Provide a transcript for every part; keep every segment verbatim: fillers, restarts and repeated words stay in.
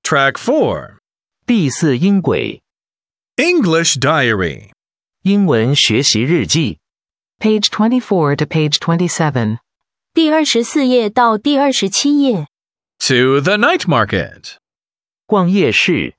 Track four. 第四音轨 English Diary. 英文学习日记 Page twenty-four to page twenty-seven. 第二十四页到第二十七页。 To the night market. 逛夜市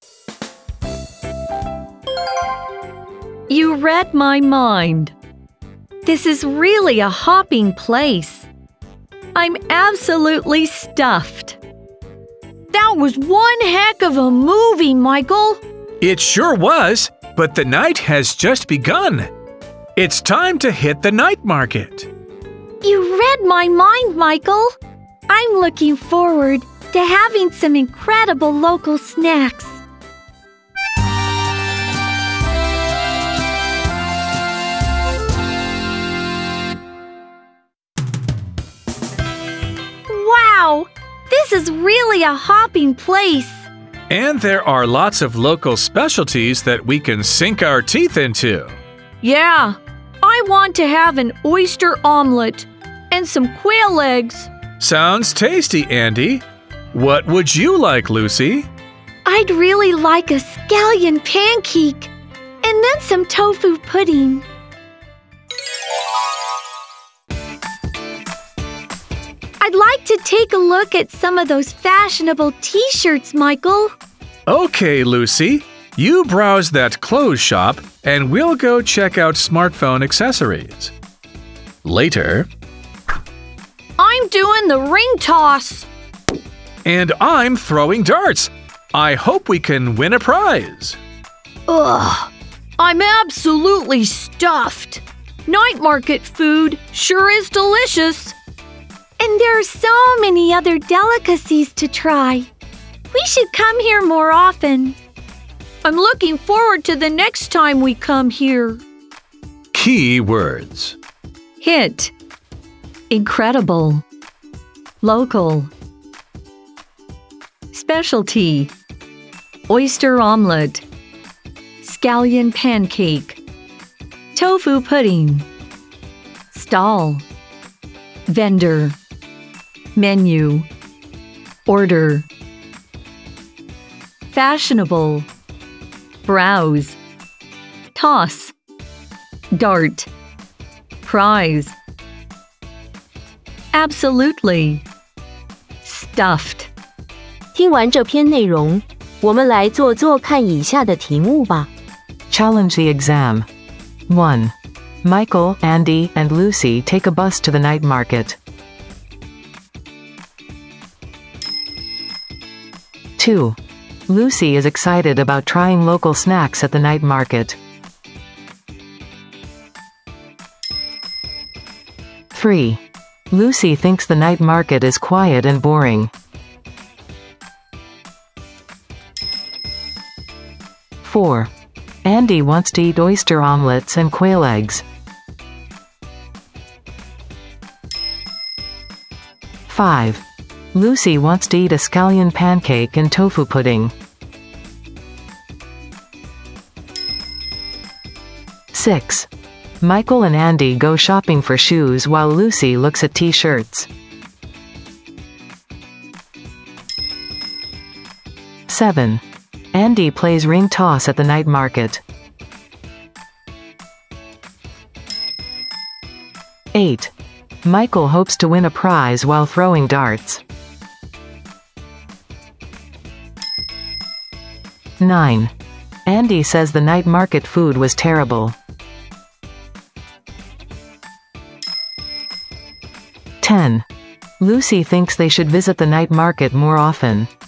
You read my mind. This is really a hopping place. I'm absolutely stuffed. That was one heck of a movie, Michael. It sure was, but the night has just begun. It's time to hit the night market. You read my mind, Michael. I'm looking forward to having some incredible local snacks. Wow! This is really a hopping place. And there are lots of local specialties that we can sink our teeth into. Yeah, I want to have an oyster omelet and some quail eggs. Sounds tasty, Andy. What would you like, Lucy? I'd really like a scallion pancake and then some tofu pudding. I'd like to take a look at some of those fashionable t-shirts, Michael. Okay, Lucy. You browse that clothes shop and we'll go check out smartphone accessories. Later. I'm doing the ring toss. And I'm throwing darts. I hope we can win a prize. Ugh, I'm absolutely stuffed. Night market food sure is delicious. And there are so many other delicacies to try. We should come here more often. I'm looking forward to the next time we come here. Key words. Hit. Incredible. Local. Specialty. Oyster omelet. Scallion pancake. Tofu pudding. Stall. Vendor. Menu. Order. Fashionable. Browse. Toss. Dart. Prize. Absolutely. Stuffed. 听完这篇内容，我们来做做看以下的题目吧。 Challenge the exam. one. Michael, Andy, and Lucy take a bus to the night market. two. Lucy is excited about trying local snacks at the night market. three. Lucy thinks the night market is quiet and boring. four. Andy wants to eat oyster omelets and quail eggs. five. Lucy wants to eat a scallion pancake and tofu pudding. six. Michael and Andy go shopping for shoes while Lucy looks at t-shirts. seven. Andy plays ring toss at the night market. eight. Michael hopes to win a prize while throwing darts. nine. Andy says the night market food was terrible. ten. Lucy thinks they should visit the night market more often.